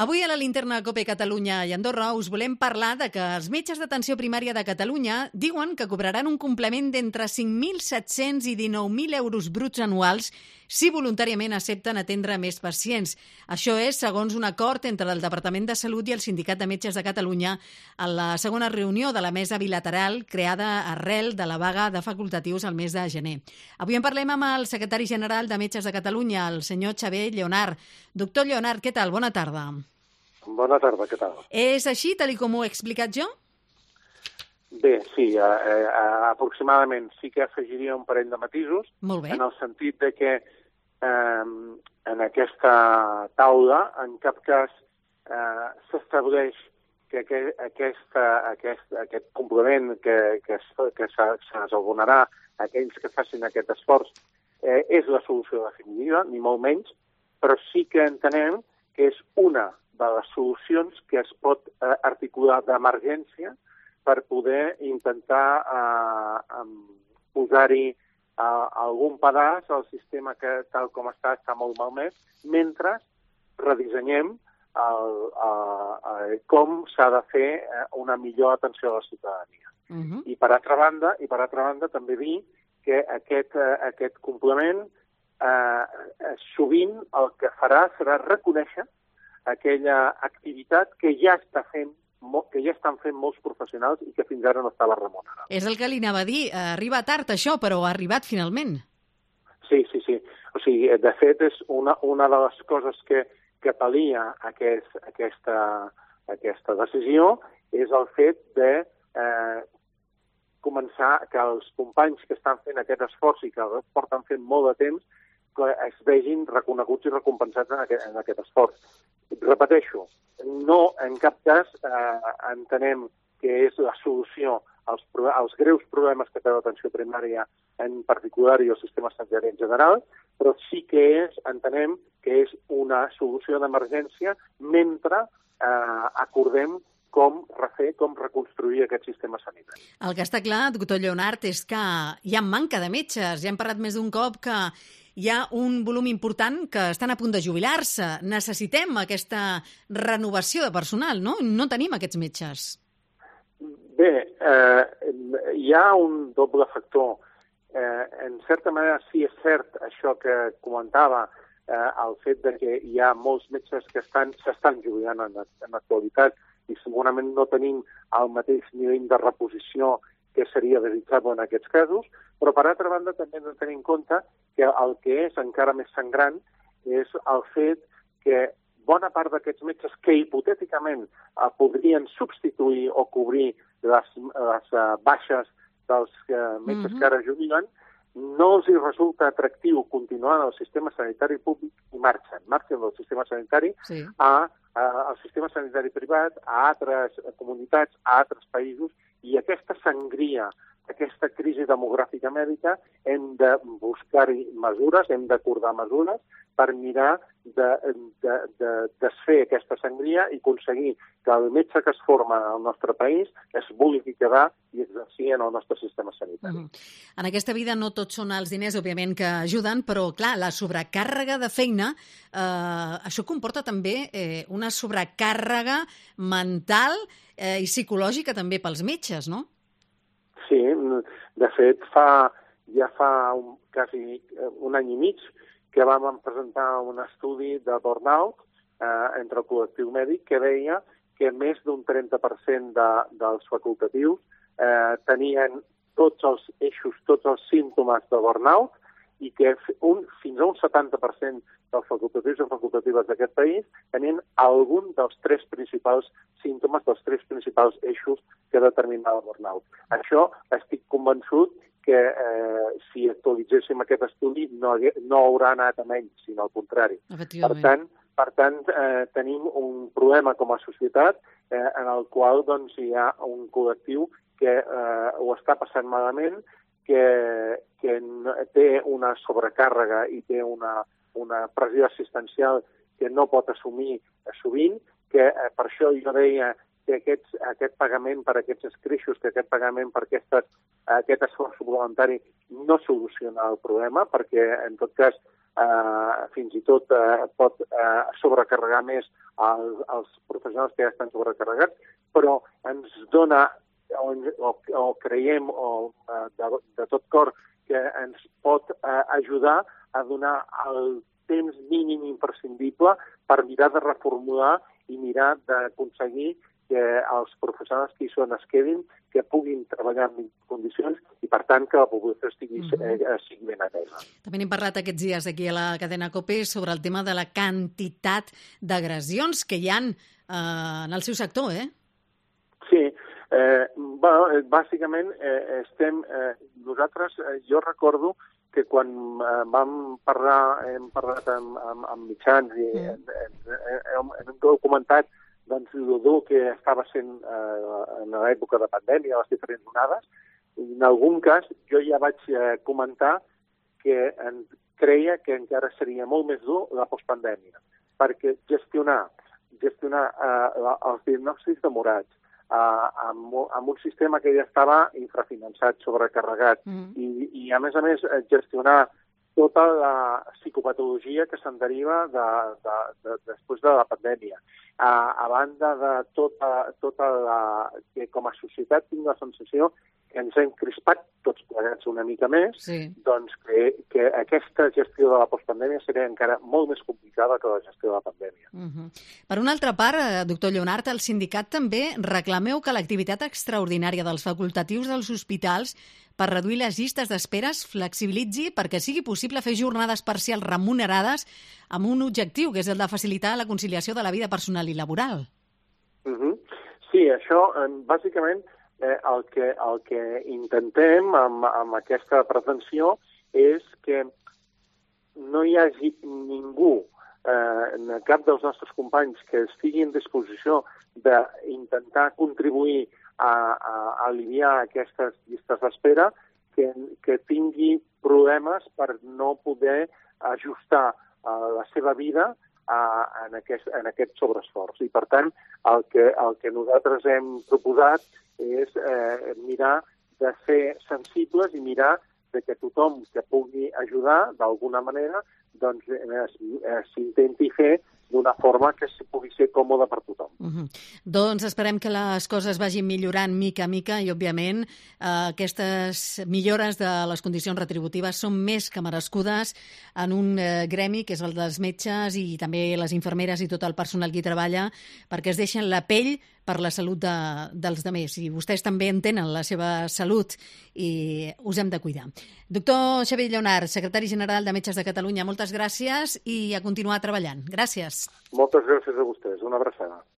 Avui a la linterna COPE Catalunya i Andorra us volem parlar de que els metges d'atenció primària de Catalunya diuen que cobraran un complement d'entre 5.700 i 19.000 euros bruts anuals si voluntàriament accepten atendre més pacients. Això és segons un acord entre el Departament de Salut i el Sindicat de Metges de Catalunya en la segona reunió de la mesa bilateral creada arrel de la vaga de facultatius al mes de gener. Avui en parlem amb el secretari general de Metges de Catalunya, el senyor Xavier Lleonart. Doctor Lleonart, què tal? Bona tarda. Bona tarda, què tal? És així, tal com ho he explicat jo? Bé, sí, aproximadament sí que afegiria un parell de matisos. Molt bé. En el sentit de que en aquesta taula en cap cas s'estableix que aquest complement que s'abonarà a aquells que facin aquest esforç és la solució definitiva, ni molt menys, però sí que entenem que és una de les solucions que es pot articular d'emergència per poder intentar posar-hi algun pedaç al sistema que, tal com està molt malmès, mentre redissenyem com s'ha de fer una millor atenció a la ciutadania. I per altra banda, també dir que aquest complement sovint el que farà serà reconèixer aquella activitat que ja estan fent molts professionals i que fins ara no estava remunerada. És el que li anava a dir. Arriba tard això, però ha arribat finalment. Sí. O sigui, de fet, és una de les coses que pal·lia aquesta decisió és el fet de començar que els companys que estan fent aquest esforç i que el porten fent molt de temps que es vegin reconeguts i recompensats en aquest esforç. Repeteixo, no en cap cas entenem que és la solució als greus problemes que té l'atenció primària en particular i el sistema sanitari en general, però sí que entenem que és una solució d'emergència mentre acordem com refer, com reconstruir aquest sistema sanitari. El que està clar, doctor Lleonart, és que hi ha manca de metges. Ja hem parlat més d'un cop que hi ha un volum important que estan a punt de jubilar-se. Necessitem aquesta renovació de personal, no? No tenim aquests metges. Bé, hi ha un doble factor. En certa manera sí és cert això que comentava, el fet de que hi ha molts metges que s'estan jubilant en l'actualitat i segurament no tenim el mateix nivell de reposició que seria desitjable en aquests casos, però per altra banda també hem de tenir en compte que el que és encara més sangrant és el fet que bona part d'aquests metges que hipotèticament podrien substituir o cobrir les baixes dels metges que ara jubilen, no els resulta atractiu continuar en el sistema sanitari públic i marxen del sistema sanitari al sistema sanitari privat, a altres comunitats, a altres països, i aquesta sangria, aquesta crisi demogràfica mèdica, hem de buscar-hi mesures, hem d'acordar mesures per mirar de desfer aquesta sangria i aconseguir que el metge que es forma al nostre país es vulgui quedar i exercir en el nostre sistema sanitari. En aquesta vida no tots són els diners, òbviament, que ajuden, però, clar, la sobrecàrrega de feina, això comporta també una sobrecàrrega mental i psicològica també pels metges, no? Sí, de fet, ja fa quasi un any i mig que vam presentar un estudi de burnout entre el col·lectiu mèdic que deia que més d'un 30% dels facultatius tenien tots els eixos, tots els símptomes de burnout i que fins a un 70% dels facultatius i facultatives d'aquest país tenien algun dels tres principals símptomes, dels tres principals eixos que determinava el burnout. Això estic convençut que si actualitzéssim aquest estudi no haurà anat a menys, sinó al contrari. Per tant, tenim un problema com a societat en el qual hi ha un col·lectiu que ho està passant malament, que té una sobrecàrrega i té una pressió assistencial que no pot assumir sovint, que per això jo deia que aquest pagament per aquests escreixos, que aquest pagament per aquest esforç voluntari no soluciona el problema, perquè en tot cas fins i tot pot sobrecarregar més els professionals que ja estan sobrecarregats, però ens dona o creiem de tot cor que ens pot ajudar a donar el temps mínim imprescindible per mirar de reformular i mirar d'aconseguir que els professionals que hi són es quedin, que puguin treballar en condicions i, per tant, que la població sigui ben atesa. També n'hem parlat aquests dies aquí a la cadena COPE sobre el tema de la quantitat d'agressions que hi ha en el seu sector, eh? Sí, bàsicament nosaltres, jo recordo que quan hem parlat amb mitjans i hem documentat el dur que estava sent en l'època de pandèmia, les diferents onades, i en algun cas jo ja vaig comentar que creia que encara seria molt més dur la postpandèmia, perquè gestionar els diagnòstics demorats amb un sistema que ja estava infrafinançat, sobrecarregat, i a més, gestionar tota la psicopatologia que se'n deriva després de la pandèmia. A banda de que com a societat tinc la sensació que ens hem crispat tots plegats una mica més, doncs que aquesta gestió de la postpandèmia seria encara molt més complicada que la gestió de la pandèmia. Per una altra part, doctor Lleonart, el sindicat també reclameu que l'activitat extraordinària dels facultatius dels hospitals per reduir les llistes d'espera es flexibilitzi perquè sigui possible fer jornades parcials remunerades amb un objectiu, que és el de facilitar la conciliació de la vida personal i laboral. Sí, això, bàsicament, el que intentem amb aquesta pretensió és que no hi hagi ningú, cap dels nostres companys, que estigui en disposició d'intentar contribuir a aliviar aquestes llistes d'espera, que tingui problemes per no poder ajustar la seva vida en aquest sobreesforç. I, per tant, el que nosaltres hem proposat és mirar de ser sensibles i mirar que tothom que pugui ajudar d'alguna manera doncs s'intenti fer d'una forma que pugui ser còmoda per tothom. Doncs esperem que les coses vagin millorant mica a mica i, òbviament, aquestes millores de les condicions retributives són més que merescudes en un gremi que és el dels metges i també les infermeres i tot el personal que hi treballa, perquè es deixen la pell per la salut dels altres. I vostès també entenen la seva salut i us hem de cuidar. Doctor Xavier Lleonart, secretari general de Metges de Catalunya, moltes gràcies i a continuar treballant. Gràcies. Moltes gràcies a vostès. Una abraçada.